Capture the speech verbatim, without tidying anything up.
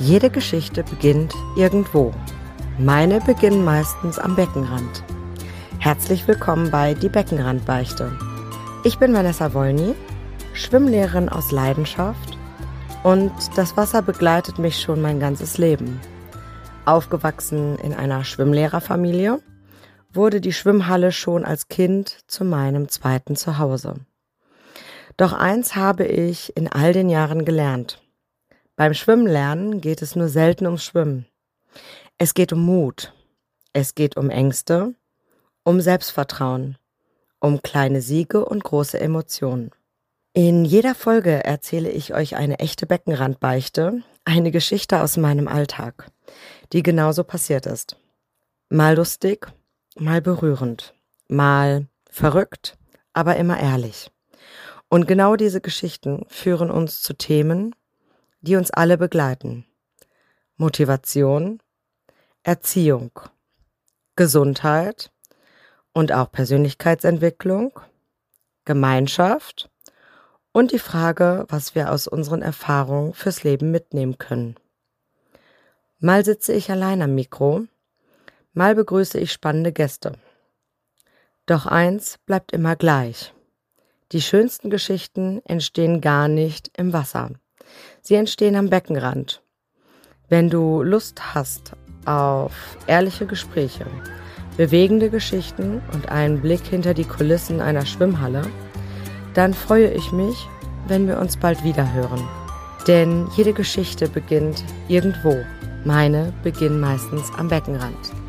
Jede Geschichte beginnt irgendwo. Meine beginnen meistens am Beckenrand. Herzlich willkommen bei Die Beckenrandbeichte. Ich bin Vanessa Wolny, Schwimmlehrerin aus Leidenschaft und das Wasser begleitet mich schon mein ganzes Leben. Aufgewachsen in einer Schwimmlehrerfamilie, wurde die Schwimmhalle schon als Kind zu meinem zweiten Zuhause. Doch eins habe ich in all den Jahren gelernt. Beim Schwimmenlernen geht es nur selten ums Schwimmen. Es geht um Mut. Es geht um Ängste, um Selbstvertrauen, um kleine Siege und große Emotionen. In jeder Folge erzähle ich euch eine echte Beckenrandbeichte, eine Geschichte aus meinem Alltag, die genauso passiert ist. Mal lustig, mal berührend, mal verrückt, aber immer ehrlich. Und genau diese Geschichten führen uns zu Themen, die uns alle begleiten. Motivation, Erziehung, Gesundheit und auch Persönlichkeitsentwicklung, Gemeinschaft und die Frage, was wir aus unseren Erfahrungen fürs Leben mitnehmen können. Mal sitze ich allein am Mikro, mal begrüße ich spannende Gäste. Doch eins bleibt immer gleich. Die schönsten Geschichten entstehen gar nicht im Wasser. Sie entstehen am Beckenrand. Wenn du Lust hast auf ehrliche Gespräche, bewegende Geschichten und einen Blick hinter die Kulissen einer Schwimmhalle, dann freue ich mich, wenn wir uns bald wieder hören. Denn jede Geschichte beginnt irgendwo. Meine beginnen meistens am Beckenrand.